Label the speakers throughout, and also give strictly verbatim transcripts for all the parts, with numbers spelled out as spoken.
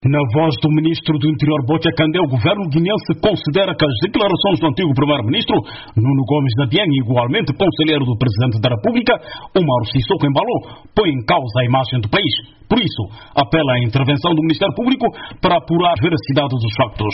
Speaker 1: Na voz do ministro do Interior, Boccia Kandé, o governo guineense considera que as declarações do antigo primeiro-ministro, Nuno Gomes Nabian, igualmente conselheiro do presidente da República, Umaro Sissoko Embalo, põe em causa a imagem do país. Por isso, apela à intervenção do Ministério Público para apurar a veracidade dos factos.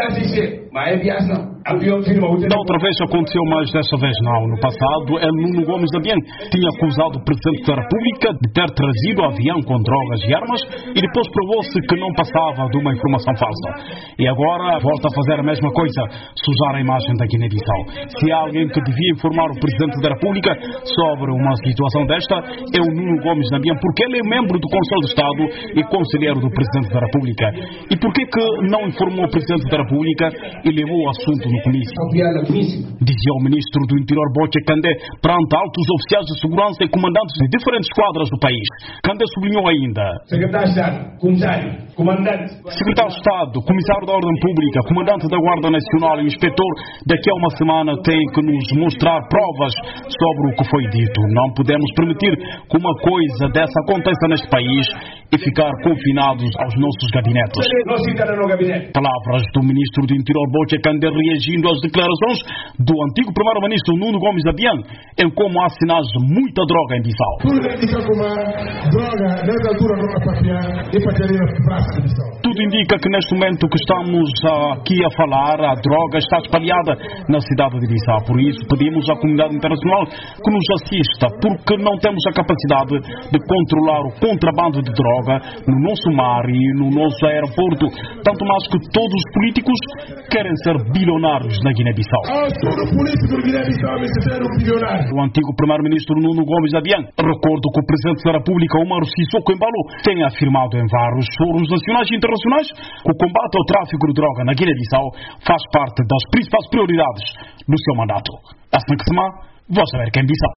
Speaker 1: Da outra vez aconteceu, mas desta vez não. No passado, el Nuno Gomes Nabian tinha acusado o presidente da República de ter trazido avião com drogas e armas e depois provou-se que não passava de uma informação falsa. E agora volta a fazer a mesma coisa, sujar a imagem da Guiné-Bissau. Se há alguém que devia informar o presidente da República sobre uma situação desta, é o Nuno Gomes Nabian, porque ele é membro do Conselho de Estado e conselheiro do presidente da República. E por que que não informou o presidente da República e levou o assunto no comício? Dizia o ministro do Interior, Boccia Kandé, perante altos oficiais de segurança e comandantes de diferentes quadras do país. Kandé sublinhou ainda:
Speaker 2: Secretário de Estado, comissário, comandante.
Speaker 1: Secretário de Estado, comissário da Ordem Pública, comandante da Guarda Nacional e inspetor, daqui a uma semana têm que nos mostrar provas sobre o que foi dito. Não podemos permitir que uma coisa dessa aconteça neste país e ficar confinados aos nossos gabinetes. Palavras do ministro do Interior, Boccia Kandé, reagindo às declarações do antigo primeiro-ministro Nuno Gomes Nabian, em como há sinais de muita droga em Bissau. Tudo indica que neste momento que estamos aqui a falar, a droga está espalhada na cidade de Bissau. Por isso pedimos à comunidade internacional que nos assista, porque não temos a capacidade de controlar o contrabando de droga no nosso mar e no nosso aeroporto, tanto mais que todos os políticos querem ser bilionários na Guiné-Bissau. O antigo primeiro-ministro Nuno Gomes Nabian, recordo que o presidente da República, Umaro Sissoko Embalo, tem afirmado em vários fóruns nacionais e internacionais que o combate ao tráfico de droga na Guiné-Bissau faz parte das principais prioridades do seu mandato. Assim que se má, vou saber quem Bissau.